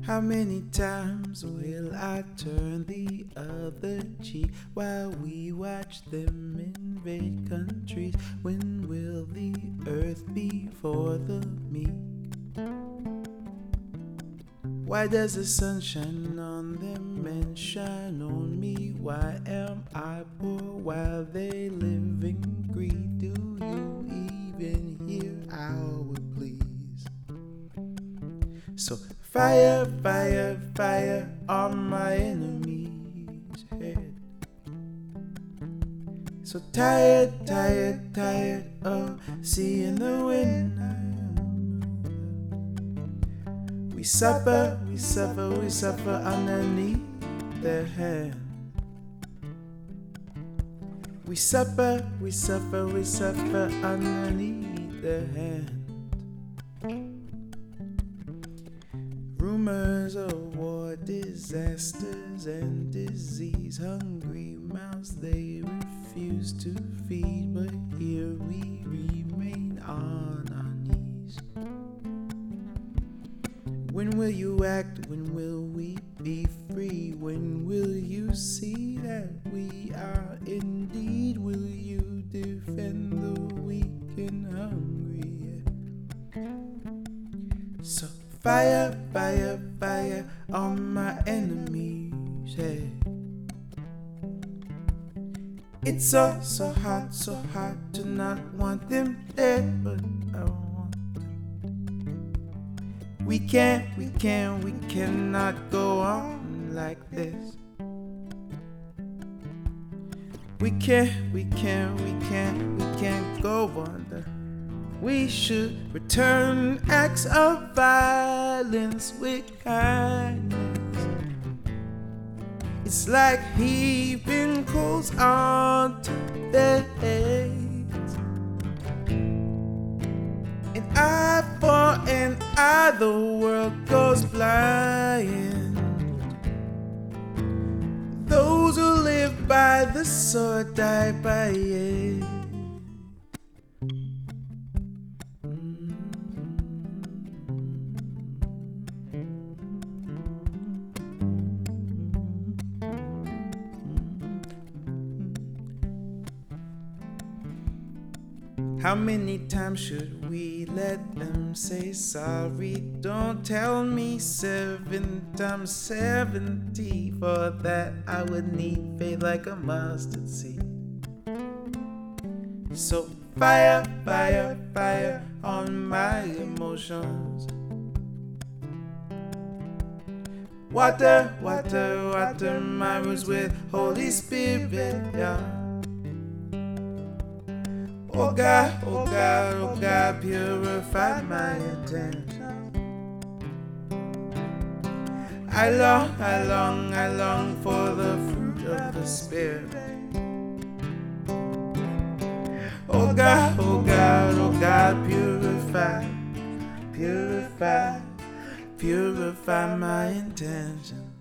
How many times will I turn the other cheek while we watch them invade countries? When will the earth be for the meek? Why does the sun shine on them and shine on me? Why am I poor while they live in greed? Do you even hear our pleas? So fire, fire, fire on my enemy's head. So tired, tired, tired of seeing the wind. We suffer, we suffer, we suffer underneath their hand. We suffer, we suffer, we suffer underneath their hand. Rumors of war, disasters, and disease. Hungry mouths they refuse to feed, but here we remain on our knees. When will you act? When will we be free? When will you see that we are indeed? Will you defend the weak and hungry? So fire, fire, fire on my enemy's head. It's so hard to not want them dead, but I want them. We cannot go on like this. We can't go on. We should return acts of violence with kindness. It's like heaping coals onto their heads. An eye for an eye, the world goes blind. Those who live by the sword die by it. How many times should we let them say sorry? Don't tell me 7 times 70. For that I would need faith like a mustard seed. So fire, fire, fire on my emotions. Water, water, water my roots with Holy Spirit, yeah. Oh God, oh God, oh God, purify my intention. I long for the fruit of the Spirit. Oh God, oh God, oh God, purify, purify, purify my intention.